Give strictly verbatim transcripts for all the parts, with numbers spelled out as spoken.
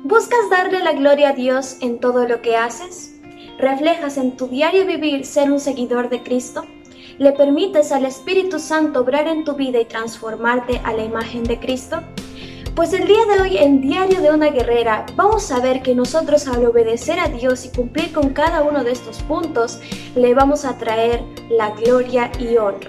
¿Buscas darle la gloria a Dios en todo lo que haces? ¿Reflejas en tu diario vivir ser un seguidor de Cristo? ¿Le permites al Espíritu Santo obrar en tu vida y transformarte a la imagen de Cristo? Pues el día de hoy en Diario de una Guerrera vamos a ver que nosotros al obedecer a Dios y cumplir con cada uno de estos puntos, le vamos a traer la gloria y honra.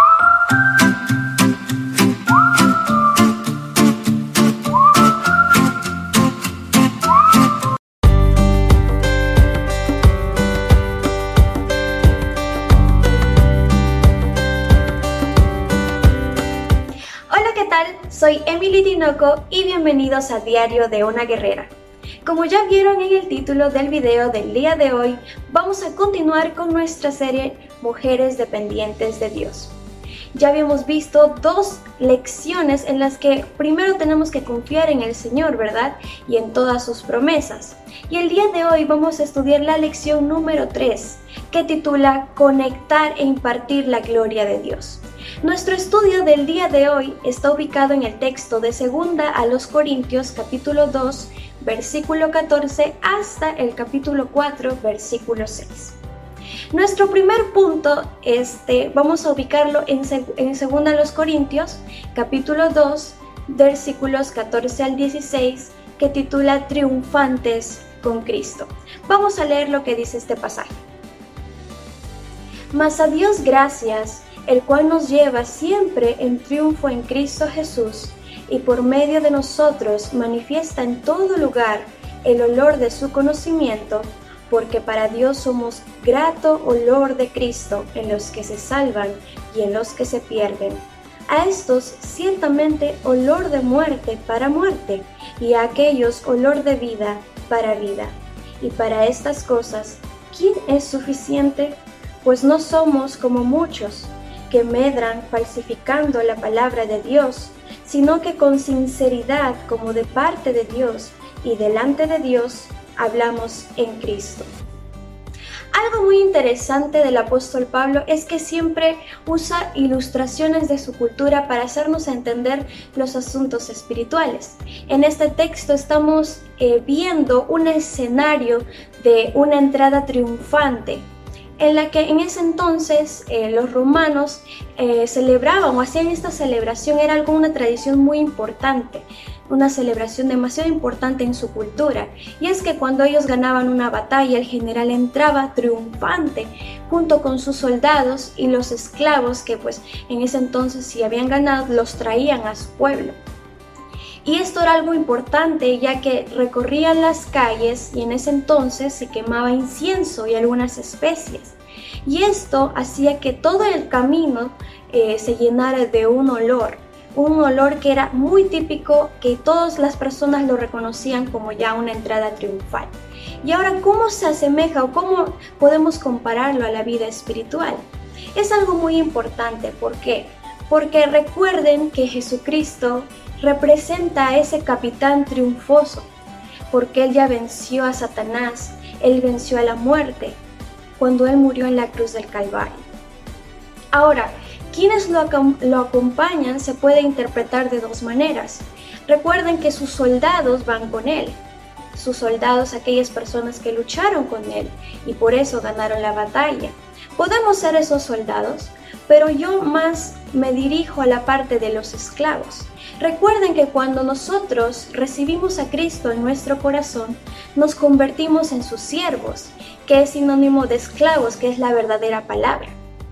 Soy Emily Tinoco y bienvenidos a Diario de una Guerrera. Como ya vieron en el título del video del día de hoy, vamos a continuar con nuestra serie Mujeres Dependientes de Dios. Ya habíamos visto dos lecciones en las que primero tenemos que confiar en el Señor, ¿verdad? Y en todas sus promesas. Y el día de hoy vamos a estudiar la lección número tres, que titula Conectar e impartir la gloria de Dios. Nuestro estudio del día de hoy está ubicado en el texto de Segunda a los Corintios capítulo dos, versículo catorce hasta el capítulo cuatro, versículo seis. Nuestro primer punto, este, vamos a ubicarlo en, en Segunda a los Corintios capítulo dos, versículos catorce al dieciséis, que titula Triunfantes con Cristo. Vamos a leer lo que dice este pasaje. Mas a Dios gracias, el cual nos lleva siempre en triunfo en Cristo Jesús, y por medio de nosotros manifiesta en todo lugar el olor de su conocimiento, porque para Dios somos grato olor de Cristo en los que se salvan y en los que se pierden. A estos ciertamente olor de muerte para muerte, y a aquellos olor de vida para vida. Y para estas cosas, ¿quién es suficiente? Pues no somos como muchos, que medran falsificando la palabra de Dios, sino que con sinceridad como de parte de Dios y delante de Dios hablamos en Cristo. Algo muy interesante del apóstol Pablo es que siempre usa ilustraciones de su cultura para hacernos entender los asuntos espirituales. En este texto estamos eh, viendo un escenario de una entrada triunfante, en la que en ese entonces eh, los romanos eh, celebraban o hacían esta celebración, era algo, una tradición muy importante, una celebración demasiado importante en su cultura, y es que cuando ellos ganaban una batalla, el general entraba triunfante junto con sus soldados y los esclavos que pues en ese entonces si habían ganado los traían a su pueblo. Y esto era algo importante ya que recorrían las calles y en ese entonces se quemaba incienso y algunas especies. Y esto hacía que todo el camino eh, se llenara de un olor, un olor que era muy típico, que todas las personas lo reconocían como ya una entrada triunfal. Y ahora, ¿cómo se asemeja o cómo podemos compararlo a la vida espiritual? Es algo muy importante, ¿por qué? Porque recuerden que Jesucristo representa a ese capitán triunfoso, porque Él ya venció a Satanás, Él venció a la muerte, cuando Él murió en la cruz del Calvario. Ahora, quienes lo, lo acompañan se puede interpretar de dos maneras. Recuerden que sus soldados van con Él, sus soldados, aquellas personas que lucharon con Él, y por eso ganaron la batalla. Podemos ser esos soldados, pero yo más me dirijo a la parte de los esclavos. Recuerden que cuando nosotros recibimos a Cristo en nuestro corazón, nos convertimos en sus siervos, que es sinónimo de esclavos, que es la verdadera palabra.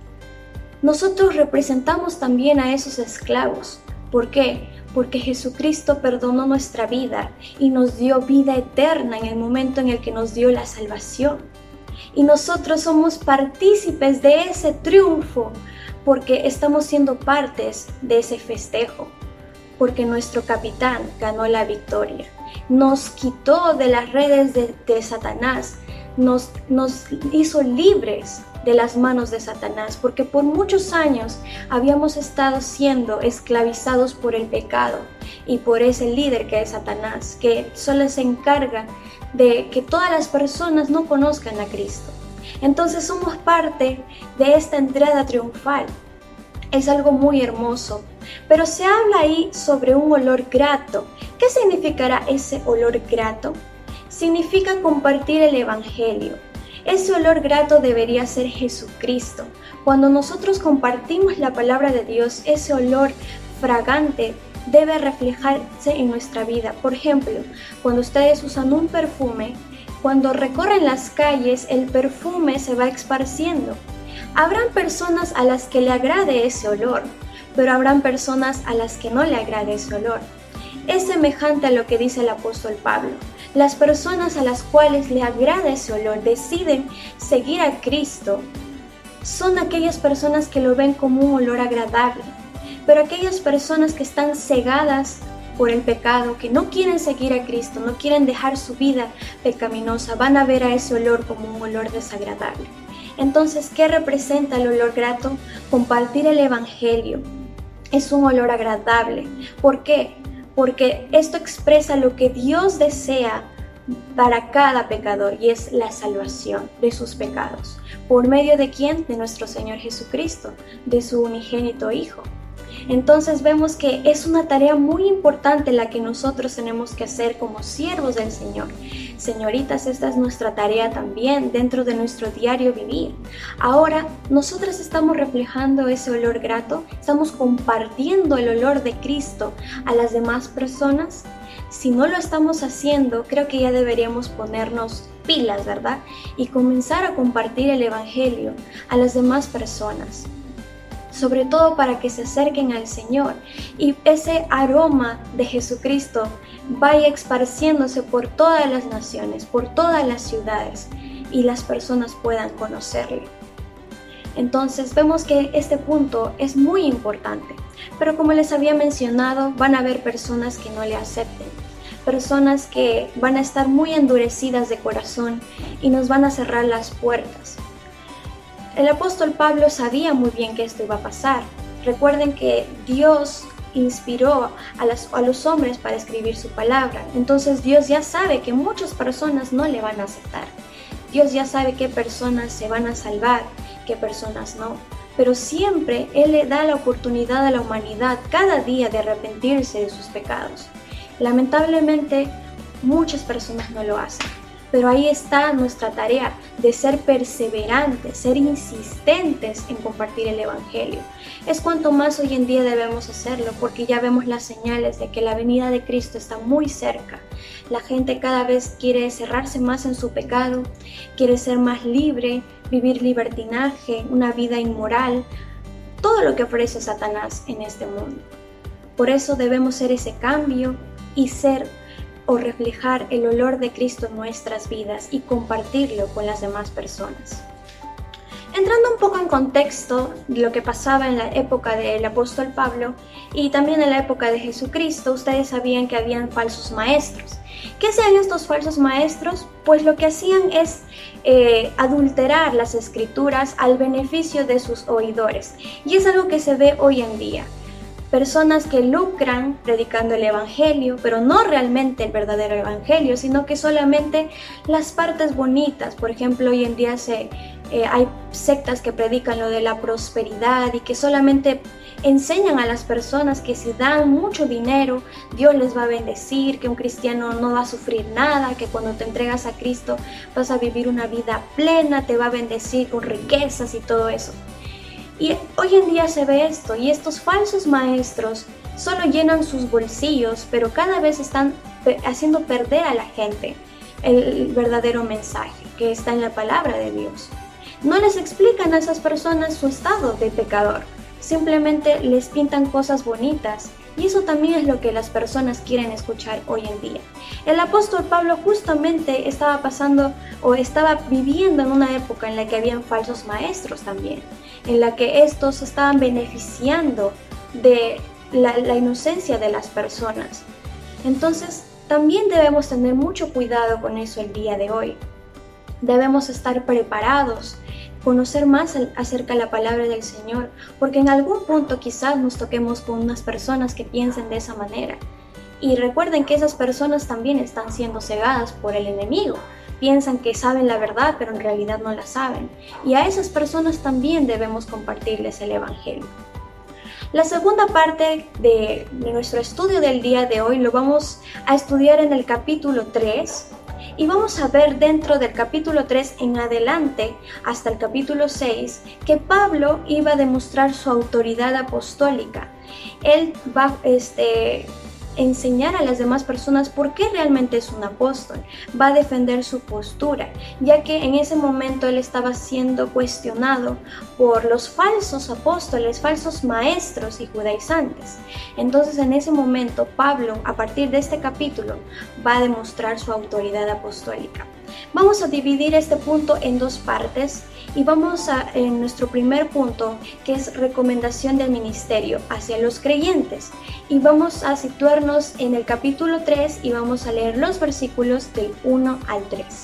Nosotros representamos también a esos esclavos. ¿Por qué? Porque Jesucristo perdonó nuestra vida y nos dio vida eterna en el momento en el que nos dio la salvación. Y nosotros somos partícipes de ese triunfo, porque estamos siendo partes de ese festejo. Porque nuestro capitán ganó la victoria, nos quitó de las redes de, de Satanás, nos, nos hizo libres de las manos de Satanás, porque por muchos años habíamos estado siendo esclavizados por el pecado y por ese líder que es Satanás, que solo se encarga de que todas las personas no conozcan a Cristo. Entonces somos parte de esta entrada triunfal. Es algo muy hermoso, pero se habla ahí sobre un olor grato. ¿Qué significará ese olor grato? Significa compartir el Evangelio. Ese olor grato debería ser Jesucristo. Cuando nosotros compartimos la palabra de Dios, ese olor fragante debe reflejarse en nuestra vida. Por ejemplo, cuando ustedes usan un perfume, cuando recorren las calles, el perfume se va esparciendo. Habrán personas a las que le agrade ese olor, pero habrán personas a las que no le agrade ese olor. Es semejante a lo que dice el apóstol Pablo. Las personas a las cuales le agrada ese olor, deciden seguir a Cristo, son aquellas personas que lo ven como un olor agradable. Pero aquellas personas que están cegadas por el pecado, que no quieren seguir a Cristo, no quieren dejar su vida pecaminosa, van a ver a ese olor como un olor desagradable. Entonces, ¿qué representa el olor grato? Compartir el Evangelio. Es un olor agradable. ¿Por qué? Porque esto expresa lo que Dios desea para cada pecador, y es la salvación de sus pecados. ¿Por medio de quién? De nuestro Señor Jesucristo, de su unigénito Hijo. Entonces vemos que es una tarea muy importante la que nosotros tenemos que hacer como siervos del Señor. Señoritas, esta es nuestra tarea también dentro de nuestro diario vivir. Ahora, nosotras estamos reflejando ese olor grato, estamos compartiendo el olor de Cristo a las demás personas. Si no lo estamos haciendo, creo que ya deberíamos ponernos pilas, ¿verdad? Y comenzar a compartir el Evangelio a las demás personas, sobre todo para que se acerquen al Señor y ese aroma de Jesucristo vaya esparciéndose por todas las naciones, por todas las ciudades, y las personas puedan conocerle. Entonces vemos que este punto es muy importante, pero como les había mencionado, van a haber personas que no le acepten, personas que van a estar muy endurecidas de corazón y nos van a cerrar las puertas. El apóstol Pablo sabía muy bien que esto iba a pasar. Recuerden que Dios inspiró a, las, a los hombres para escribir su palabra. Entonces Dios ya sabe que muchas personas no le van a aceptar. Dios ya sabe qué personas se van a salvar, qué personas no. Pero siempre Él le da la oportunidad a la humanidad cada día de arrepentirse de sus pecados. Lamentablemente, muchas personas no lo hacen. Pero ahí está nuestra tarea de ser perseverantes, ser insistentes en compartir el Evangelio. Es cuanto más hoy en día debemos hacerlo, porque ya vemos las señales de que la venida de Cristo está muy cerca. La gente cada vez quiere cerrarse más en su pecado, quiere ser más libre, vivir libertinaje, una vida inmoral, todo lo que ofrece Satanás en este mundo. Por eso debemos hacer ese cambio y ser o reflejar el olor de Cristo en nuestras vidas y compartirlo con las demás personas. Entrando un poco en contexto de lo que pasaba en la época del apóstol Pablo y también en la época de Jesucristo, ustedes sabían que habían falsos maestros. ¿Qué hacían estos falsos maestros? Pues lo que hacían es eh, adulterar las escrituras al beneficio de sus oidores, y es algo que se ve hoy en día. Personas que lucran predicando el Evangelio, pero no realmente el verdadero Evangelio, sino que solamente las partes bonitas. Por ejemplo, hoy en día se, eh, hay sectas que predican lo de la prosperidad y que solamente enseñan a las personas que si dan mucho dinero, Dios les va a bendecir, que un cristiano no va a sufrir nada, que cuando te entregas a Cristo vas a vivir una vida plena, te va a bendecir con riquezas y todo eso. Y hoy en día se ve esto, y estos falsos maestros solo llenan sus bolsillos, pero cada vez están haciendo perder a la gente el verdadero mensaje que está en la palabra de Dios. No les explican a esas personas su estado de pecador, simplemente les pintan cosas bonitas, y eso también es lo que las personas quieren escuchar hoy en día. El apóstol Pablo justamente estaba pasando o estaba viviendo en una época en la que habían falsos maestros también, en la que estos estaban beneficiando de la, la inocencia de las personas. Entonces, también debemos tener mucho cuidado con eso el día de hoy. Debemos estar preparados, conocer más acerca de la palabra del Señor, porque en algún punto quizás nos toquemos con unas personas que piensen de esa manera. Y recuerden que esas personas también están siendo cegadas por el enemigo. Piensan que saben la verdad, pero en realidad no la saben. Y a esas personas también debemos compartirles el Evangelio. La segunda parte de, de nuestro estudio del día de hoy lo vamos a estudiar en el capítulo tres y vamos a ver dentro del capítulo tres en adelante hasta el capítulo seis que Pablo iba a demostrar su autoridad apostólica. Él va este, enseñar a las demás personas por qué realmente es un apóstol, va a defender su postura, ya que en ese momento él estaba siendo cuestionado por los falsos apóstoles, falsos maestros y judaizantes. Entonces en ese momento Pablo, a partir de este capítulo, va a demostrar su autoridad apostólica. Vamos a dividir este punto en dos partes y vamos a en nuestro primer punto, que es recomendación del ministerio hacia los creyentes, y vamos a situarnos en el capítulo tres y vamos a leer los versículos del uno al tres.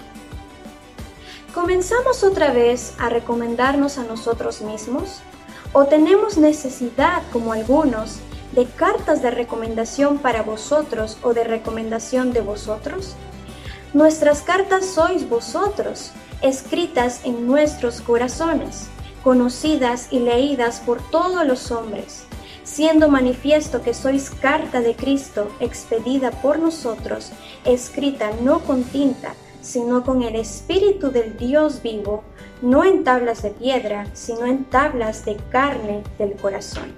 ¿Comenzamos otra vez a recomendarnos a nosotros mismos? ¿O tenemos necesidad, como algunos, de cartas de recomendación para vosotros o de recomendación de vosotros? Nuestras cartas sois vosotros, escritas en nuestros corazones, conocidas y leídas por todos los hombres, siendo manifiesto que sois carta de Cristo expedida por nosotros, escrita no con tinta, sino con el Espíritu del Dios vivo, no en tablas de piedra, sino en tablas de carne del corazón.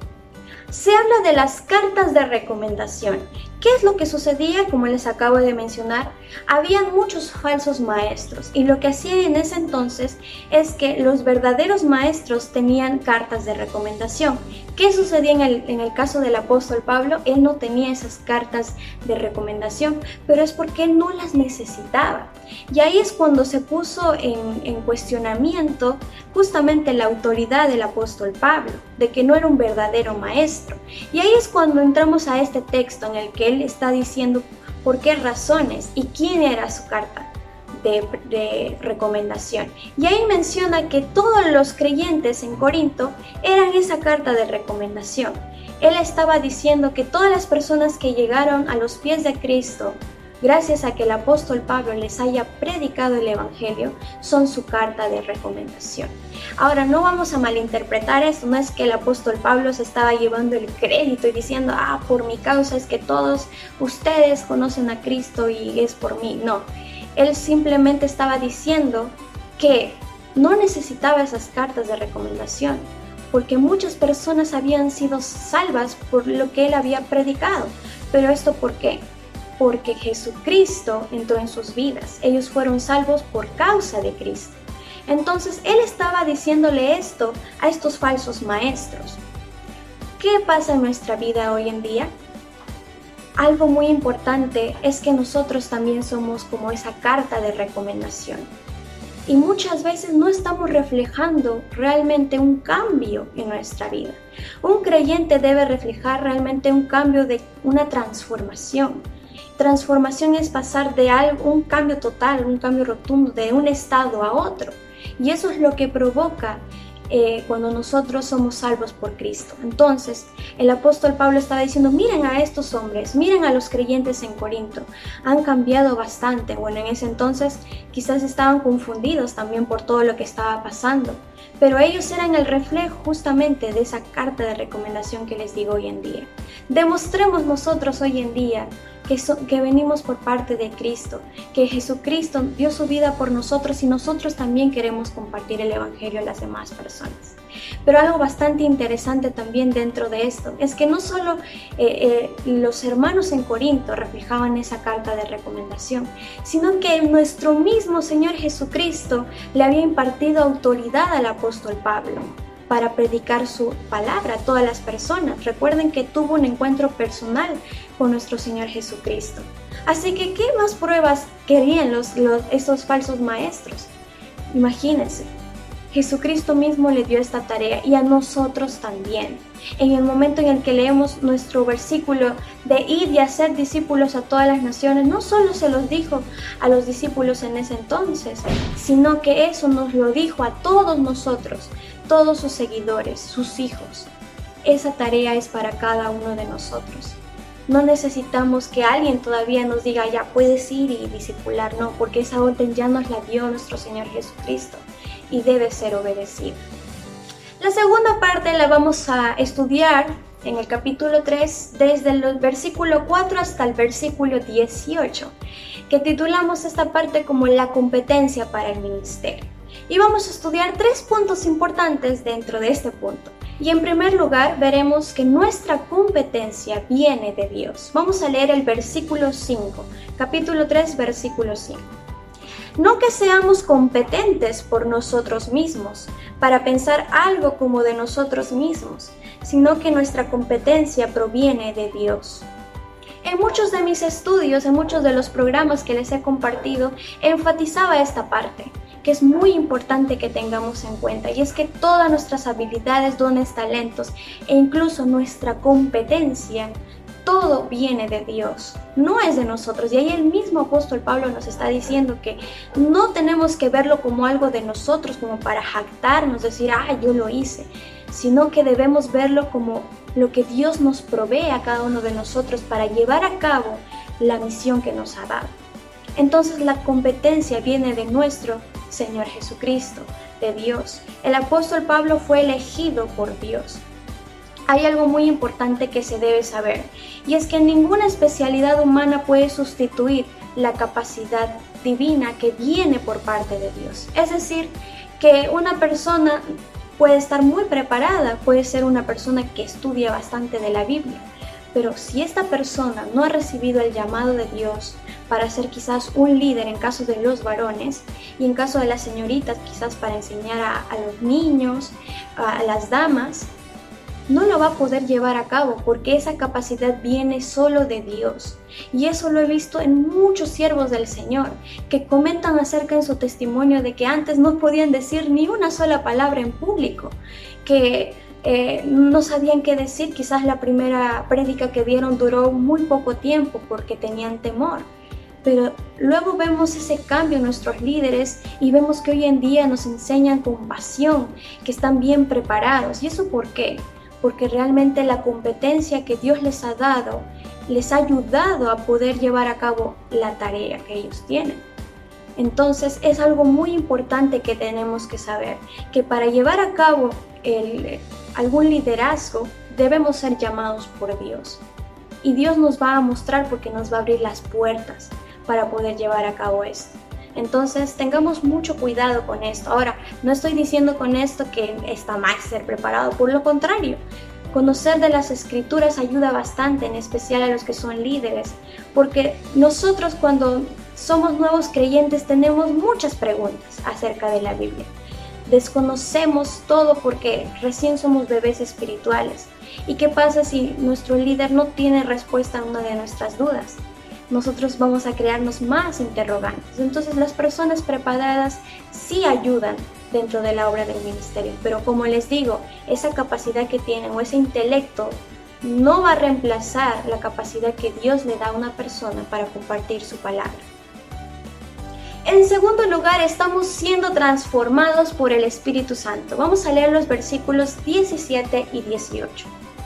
Se habla de las cartas de recomendación. ¿Qué es lo que sucedía? Como les acabo de mencionar, habían muchos falsos maestros y lo que hacían en ese entonces es que los verdaderos maestros tenían cartas de recomendación. ¿Qué sucedía en el, en el caso del apóstol Pablo? Él no tenía esas cartas de recomendación, pero es porque él no las necesitaba. Y ahí es cuando se puso en, en cuestionamiento justamente la autoridad del apóstol Pablo, de que no era un verdadero maestro. Y ahí es cuando entramos a este texto en el que él está diciendo por qué razones y quién era su carta de, de recomendación. Y ahí menciona que todos los creyentes en Corinto eran esa carta de recomendación. Él estaba diciendo que todas las personas que llegaron a los pies de Cristo, gracias a que el apóstol Pablo les haya predicado el evangelio, son su carta de recomendación. Ahora, no vamos a malinterpretar esto, no es que el apóstol Pablo se estaba llevando el crédito y diciendo, ah, por mi causa es que todos ustedes conocen a Cristo y es por mí. No, él simplemente estaba diciendo que no necesitaba esas cartas de recomendación, porque muchas personas habían sido salvas por lo que él había predicado. Pero esto, ¿por qué? Porque Jesucristo entró en sus vidas. Ellos fueron salvos por causa de Cristo. Entonces, él estaba diciéndole esto a estos falsos maestros. ¿Qué pasa en nuestra vida hoy en día? Algo muy importante es que nosotros también somos como esa carta de recomendación. Y muchas veces no estamos reflejando realmente un cambio en nuestra vida. Un creyente debe reflejar realmente un cambio, de una transformación. Transformación es pasar de algo, un cambio total, un cambio rotundo, de un estado a otro. Y eso es lo que provoca eh, cuando nosotros somos salvos por Cristo. Entonces, el apóstol Pablo estaba diciendo, miren a estos hombres, miren a los creyentes en Corinto. Han cambiado bastante. Bueno, en ese entonces quizás estaban confundidos también por todo lo que estaba pasando. Pero ellos eran el reflejo justamente de esa carta de recomendación que les digo hoy en día. Demostremos nosotros hoy en día que, so, que venimos por parte de Cristo, que Jesucristo dio su vida por nosotros y nosotros también queremos compartir el evangelio a las demás personas. Pero algo bastante interesante también dentro de esto es que no solo eh, eh, los hermanos en Corinto reflejaban esa carta de recomendación, sino que nuestro mismo Señor Jesucristo le había impartido autoridad al apóstol Pablo para predicar su palabra a todas las personas. Recuerden que tuvo un encuentro personal con nuestro Señor Jesucristo. Así que, ¿qué más pruebas querían los, los, esos falsos maestros? Imagínense, Jesucristo mismo le dio esta tarea y a nosotros también. En el momento en el que leemos nuestro versículo de ir y hacer discípulos a todas las naciones, no solo se los dijo a los discípulos en ese entonces, sino que eso nos lo dijo a todos nosotros, todos sus seguidores, sus hijos. Esa tarea es para cada uno de nosotros. No necesitamos que alguien todavía nos diga, ya puedes ir y discipular, no, porque esa orden ya nos la dio nuestro Señor Jesucristo y debe ser obedecida. La segunda parte la vamos a estudiar en el capítulo tres, desde el versículo cuatro hasta el versículo dieciocho, que titulamos esta parte como la competencia para el ministerio. Y vamos a estudiar tres puntos importantes dentro de este punto. Y en primer lugar, veremos que nuestra competencia viene de Dios. Vamos a leer el versículo cinco, capítulo tres, versículo cinco. No que seamos competentes por nosotros mismos, para pensar algo como de nosotros mismos, sino que nuestra competencia proviene de Dios. En muchos de mis estudios, en muchos de los programas que les he compartido, enfatizaba esta parte, que es muy importante que tengamos en cuenta, y es que todas nuestras habilidades, dones, talentos e incluso nuestra competencia, todo viene de Dios, no es de nosotros. Y ahí el mismo apóstol Pablo nos está diciendo que no tenemos que verlo como algo de nosotros, como para jactarnos, decir, ah, yo lo hice, sino que debemos verlo como lo que Dios nos provee a cada uno de nosotros para llevar a cabo la misión que nos ha dado. Entonces la competencia viene de nuestro Señor Jesucristo, de Dios. El apóstol Pablo fue elegido por Dios. Hay algo muy importante que se debe saber, y es que ninguna especialidad humana puede sustituir la capacidad divina que viene por parte de Dios. Es decir, que una persona puede estar muy preparada, puede ser una persona que estudia bastante de la Biblia, pero si esta persona no ha recibido el llamado de Dios para ser quizás un líder en caso de los varones, y en caso de las señoritas quizás para enseñar a, a los niños, a, a las damas, no lo va a poder llevar a cabo porque esa capacidad viene solo de Dios. Y eso lo he visto en muchos siervos del Señor que comentan acerca en su testimonio de que antes no podían decir ni una sola palabra en público, que eh, no sabían qué decir. Quizás la primera prédica que dieron duró muy poco tiempo porque tenían temor. Pero luego vemos ese cambio en nuestros líderes y vemos que hoy en día nos enseñan con pasión, que están bien preparados. ¿Y eso por qué? Porque realmente la competencia que Dios les ha dado les ha ayudado a poder llevar a cabo la tarea que ellos tienen. Entonces es algo muy importante que tenemos que saber, que para llevar a cabo el, algún liderazgo debemos ser llamados por Dios. Y Dios nos va a mostrar porque nos va a abrir las puertas para poder llevar a cabo esto. Entonces tengamos mucho cuidado con esto. Ahora, no estoy diciendo con esto que está mal ser preparado, por lo contrario. Conocer de las escrituras ayuda bastante, en especial a los que son líderes, porque nosotros cuando somos nuevos creyentes tenemos muchas preguntas acerca de la Biblia. Desconocemos todo porque recién somos bebés espirituales. ¿Y qué pasa si nuestro líder no tiene respuesta a una de nuestras dudas? Nosotros vamos a crearnos más interrogantes. Entonces las personas preparadas sí ayudan dentro de la obra del ministerio, pero como les digo, esa capacidad que tienen o ese intelecto no va a reemplazar la capacidad que Dios le da a una persona para compartir su palabra. En segundo lugar, estamos siendo transformados por el Espíritu Santo. Vamos a leer los versículos diecisiete y dieciocho.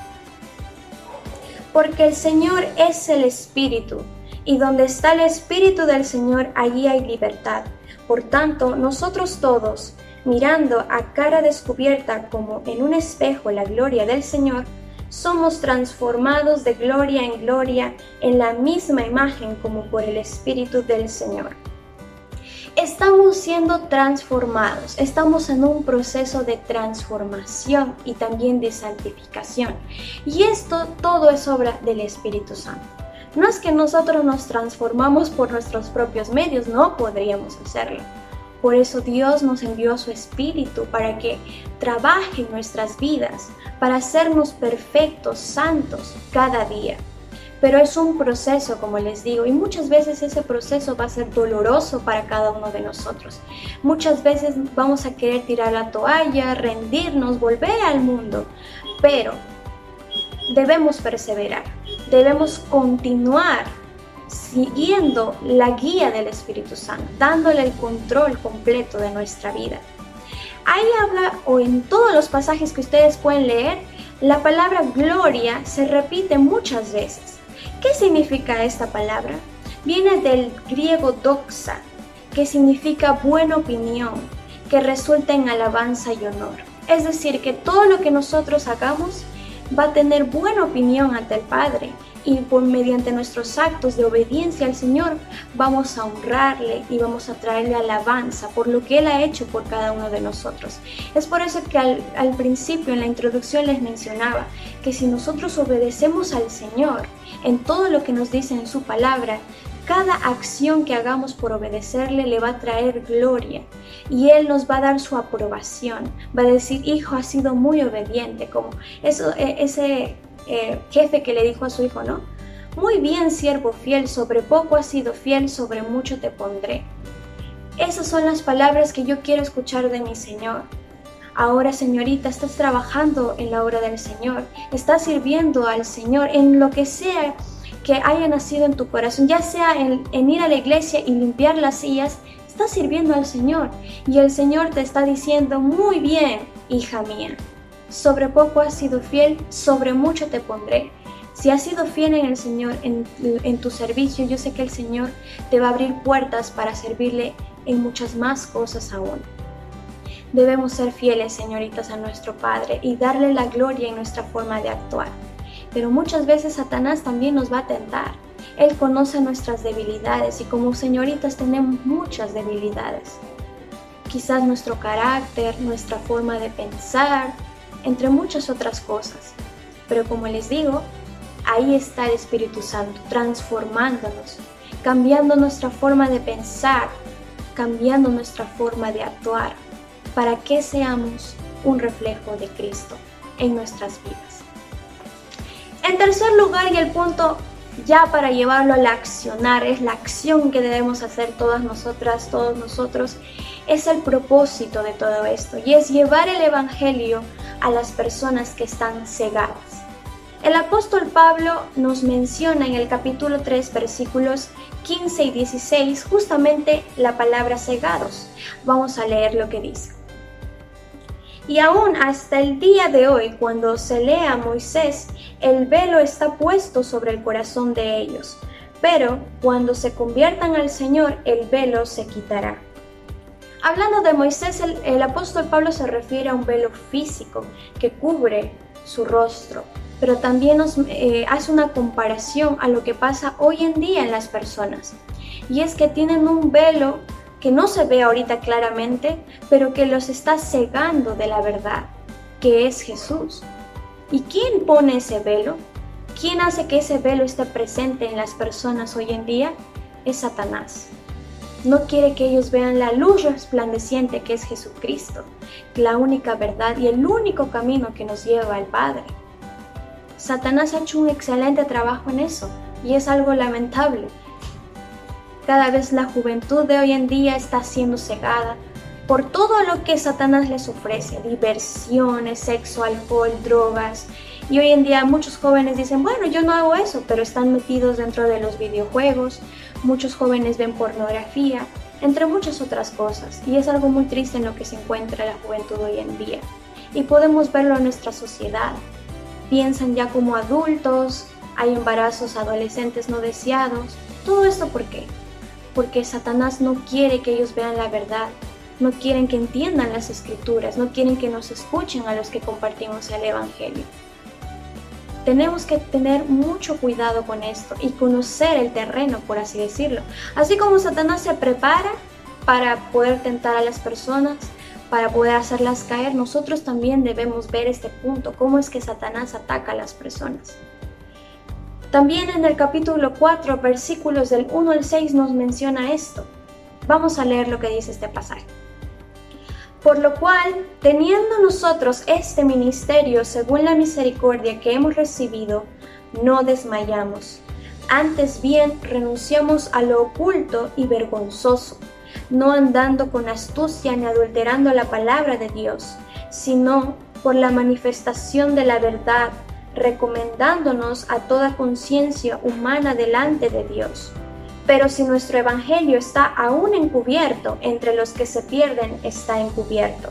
Porque el Señor es el Espíritu, y donde está el Espíritu del Señor, allí hay libertad. Por tanto, nosotros todos, mirando a cara descubierta como en un espejo la gloria del Señor, somos transformados de gloria en gloria en la misma imagen como por el Espíritu del Señor. Estamos siendo transformados, estamos en un proceso de transformación y también de santificación. Y esto todo es obra del Espíritu Santo. No es que nosotros nos transformamos por nuestros propios medios, no podríamos hacerlo. Por eso Dios nos envió a su Espíritu para que trabaje en nuestras vidas, para hacernos perfectos, santos cada día. Pero es un proceso, como les digo, y muchas veces ese proceso va a ser doloroso para cada uno de nosotros. Muchas veces vamos a querer tirar la toalla, rendirnos, volver al mundo, pero debemos perseverar, debemos continuar siguiendo la guía del Espíritu Santo, dándole el control completo de nuestra vida. Ahí habla, o en todos los pasajes que ustedes pueden leer, la palabra gloria se repite muchas veces. ¿Qué significa esta palabra? Viene del griego doxa, que significa buena opinión, que resulta en alabanza y honor. Es decir, que todo lo que nosotros hagamos va a tener buena opinión ante el Padre, y por mediante nuestros actos de obediencia al Señor vamos a honrarle y vamos a traerle alabanza por lo que Él ha hecho por cada uno de nosotros. Es por eso que al, al principio en la introducción les mencionaba que si nosotros obedecemos al Señor en todo lo que nos dice en su palabra, cada acción que hagamos por obedecerle le va a traer gloria y Él nos va a dar su aprobación. Va a decir, hijo, has sido muy obediente, como eso, ese eh, jefe que le dijo a su hijo, ¿no? Muy bien, siervo fiel, sobre poco has sido fiel, sobre mucho te pondré. Esas son las palabras que yo quiero escuchar de mi Señor. Ahora, señorita, estás trabajando en la obra del Señor, estás sirviendo al Señor en lo que sea que haya nacido en tu corazón, ya sea en, en ir a la iglesia y limpiar las sillas, estás sirviendo al Señor y el Señor te está diciendo, muy bien, hija mía, sobre poco has sido fiel, sobre mucho te pondré. Si has sido fiel en el Señor, en, en tu servicio, yo sé que el Señor te va a abrir puertas para servirle en muchas más cosas aún. Debemos ser fieles, señoritas, a nuestro Padre y darle la gloria en nuestra forma de actuar. Pero muchas veces Satanás también nos va a tentar. Él conoce nuestras debilidades y como señoritas tenemos muchas debilidades. Quizás nuestro carácter, nuestra forma de pensar, entre muchas otras cosas. Pero como les digo, ahí está el Espíritu Santo transformándonos, cambiando nuestra forma de pensar, cambiando nuestra forma de actuar, para que seamos un reflejo de Cristo en nuestras vidas. En tercer lugar, y el punto ya para llevarlo al accionar, es la acción que debemos hacer todas nosotras, todos nosotros, es el propósito de todo esto, y es llevar el Evangelio a las personas que están cegadas. El apóstol Pablo nos menciona en el capítulo tres, versículos quince y dieciséis, justamente la palabra cegados. Vamos a leer lo que dice. Y aún hasta el día de hoy, cuando se lee a Moisés, el velo está puesto sobre el corazón de ellos, pero cuando se conviertan al Señor, el velo se quitará. Hablando de Moisés, el, el apóstol Pablo se refiere a un velo físico que cubre su rostro, pero también nos eh, hace una comparación a lo que pasa hoy en día en las personas, y es que tienen un velo que no se ve ahorita claramente, pero que los está cegando de la verdad, que es Jesús. ¿Y quién pone ese velo? ¿Quién hace que ese velo esté presente en las personas hoy en día? Es Satanás. No quiere que ellos vean la luz resplandeciente que es Jesucristo, la única verdad y el único camino que nos lleva al Padre. Satanás ha hecho un excelente trabajo en eso, y es algo lamentable. Cada vez la juventud de hoy en día está siendo cegada por todo lo que Satanás les ofrece, diversiones, sexo, alcohol, drogas. Y hoy en día muchos jóvenes dicen, bueno, yo no hago eso, pero están metidos dentro de los videojuegos. Muchos jóvenes ven pornografía, entre muchas otras cosas. Y es algo muy triste en lo que se encuentra la juventud hoy en día. Y podemos verlo en nuestra sociedad. Piensan ya como adultos, hay embarazos adolescentes no deseados. ¿Todo esto por qué? Porque Satanás no quiere que ellos vean la verdad, no quieren que entiendan las Escrituras, no quieren que nos escuchen a los que compartimos el Evangelio. Tenemos que tener mucho cuidado con esto y conocer el terreno, por así decirlo. Así como Satanás se prepara para poder tentar a las personas, para poder hacerlas caer, nosotros también debemos ver este punto, cómo es que Satanás ataca a las personas. También en el capítulo cuatro, versículos del uno al seis nos menciona esto. Vamos a leer lo que dice este pasaje. Por lo cual, teniendo nosotros este ministerio según la misericordia que hemos recibido, no desmayamos. Antes bien, renunciamos a lo oculto y vergonzoso, no andando con astucia ni adulterando la palabra de Dios, sino por la manifestación de la verdad, recomendándonos a toda conciencia humana delante de Dios. Pero si nuestro evangelio está aún encubierto, entre los que se pierden está encubierto,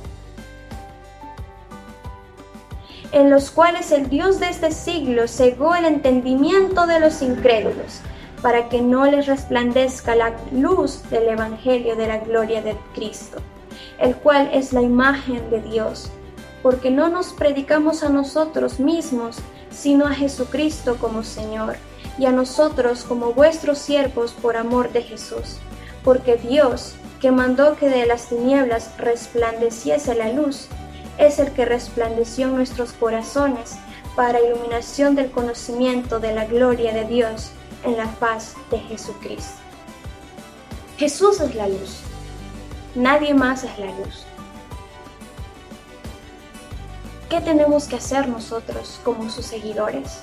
en los cuales el Dios de este siglo cegó el entendimiento de los incrédulos, para que no les resplandezca la luz del evangelio de la gloria de Cristo, el cual es la imagen de Dios. porque no nos predicamos a nosotros mismos, sino a Jesucristo como Señor, y a nosotros como vuestros siervos por amor de Jesús. Porque Dios, que mandó que de las tinieblas resplandeciese la luz, es el que resplandeció en nuestros corazones para iluminación del conocimiento de la gloria de Dios en la faz de Jesucristo. Jesús es la luz, nadie más es la luz. ¿Qué tenemos que hacer nosotros como sus seguidores?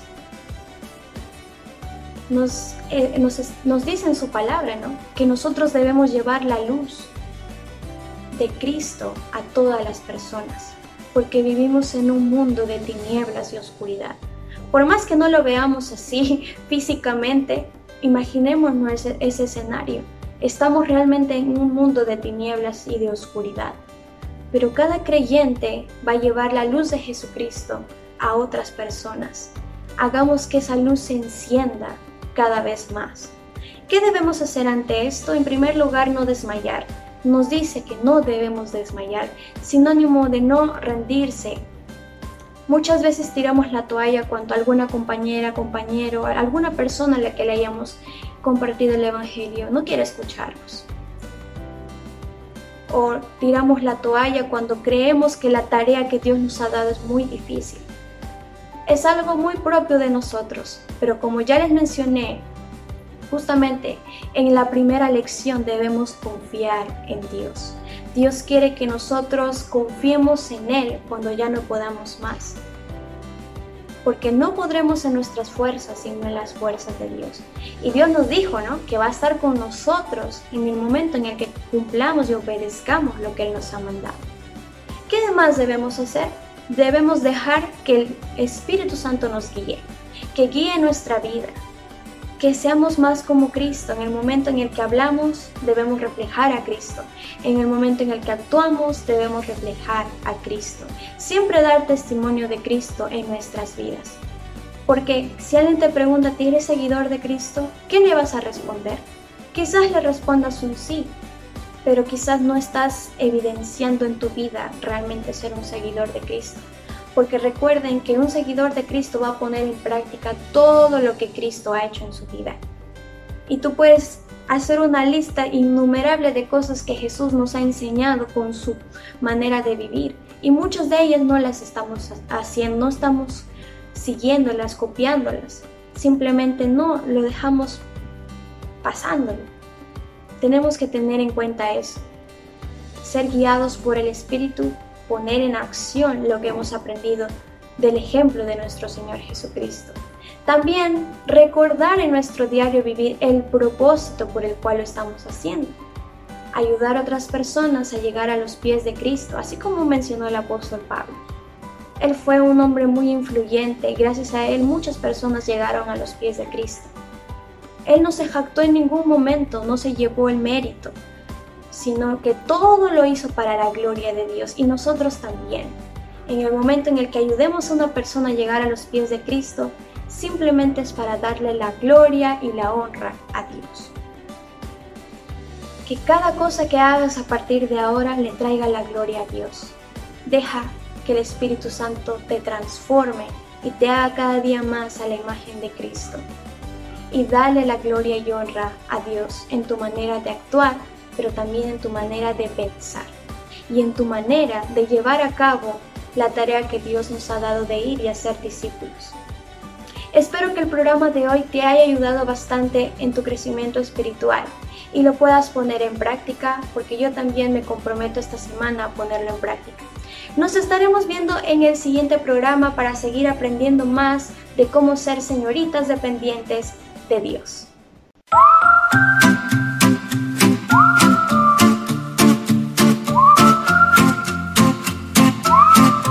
Nos, eh, nos, nos dice en su palabra, ¿no?, que nosotros debemos llevar la luz de Cristo a todas las personas, porque vivimos en un mundo de tinieblas y oscuridad. Por más que no lo veamos así físicamente, imaginémonos ese, ese escenario. Estamos realmente en un mundo de tinieblas y de oscuridad. Pero cada creyente va a llevar la luz de Jesucristo a otras personas. Hagamos que esa luz se encienda cada vez más. ¿Qué debemos hacer ante esto? En primer lugar, no desmayar. Nos dice que no debemos desmayar, sinónimo de no rendirse. Muchas veces tiramos la toalla cuando alguna compañera, compañero, alguna persona a la que le hayamos compartido el Evangelio no quiere escucharnos. O tiramos la toalla cuando creemos que la tarea que Dios nos ha dado es muy difícil. Es algo muy propio de nosotros, pero como ya les mencioné, justamente en la primera lección debemos confiar en Dios. Dios quiere que nosotros confiemos en Él cuando ya no podamos más. Porque no podremos en nuestras fuerzas, sino en las fuerzas de Dios. Y Dios nos dijo, ¿no?, que va a estar con nosotros en el momento en el que cumplamos y obedezcamos lo que Él nos ha mandado. ¿Qué demás debemos hacer? Debemos dejar que el Espíritu Santo nos guíe, que guíe nuestra vida, que seamos más como Cristo. En el momento en el que hablamos, debemos reflejar a Cristo. En el momento en el que actuamos, debemos reflejar a Cristo. Siempre dar testimonio de Cristo en nuestras vidas. Porque si alguien te pregunta, ¿eres seguidor de Cristo?, ¿qué le vas a responder? Quizás le respondas un sí, pero quizás no estás evidenciando en tu vida realmente ser un seguidor de Cristo. Porque recuerden que un seguidor de Cristo va a poner en práctica todo lo que Cristo ha hecho en su vida. Y tú puedes hacer una lista innumerable de cosas que Jesús nos ha enseñado con su manera de vivir. Y muchas de ellas no las estamos haciendo, no estamos siguiéndolas, copiándolas. Simplemente no, lo dejamos pasándolo. Tenemos que tener en cuenta eso. Ser guiados por el Espíritu, poner en acción lo que hemos aprendido del ejemplo de nuestro Señor Jesucristo. También recordar en nuestro diario vivir el propósito por el cual lo estamos haciendo. Ayudar a otras personas a llegar a los pies de Cristo, así como mencionó el apóstol Pablo. Él fue un hombre muy influyente y gracias a él muchas personas llegaron a los pies de Cristo. Él no se jactó en ningún momento, no se llevó el mérito, sino que todo lo hizo para la gloria de Dios y nosotros también. En el momento en el que ayudemos a una persona a llegar a los pies de Cristo, simplemente es para darle la gloria y la honra a Dios. Que cada cosa que hagas a partir de ahora le traiga la gloria a Dios. Deja que el Espíritu Santo te transforme y te haga cada día más a la imagen de Cristo. Y dale la gloria y honra a Dios en tu manera de actuar, pero también en tu manera de pensar y en tu manera de llevar a cabo la tarea que Dios nos ha dado de ir y hacer discípulos. Espero que el programa de hoy te haya ayudado bastante en tu crecimiento espiritual y lo puedas poner en práctica, porque yo también me comprometo esta semana a ponerlo en práctica. Nos estaremos viendo en el siguiente programa para seguir aprendiendo más de cómo ser señoritas dependientes de Dios.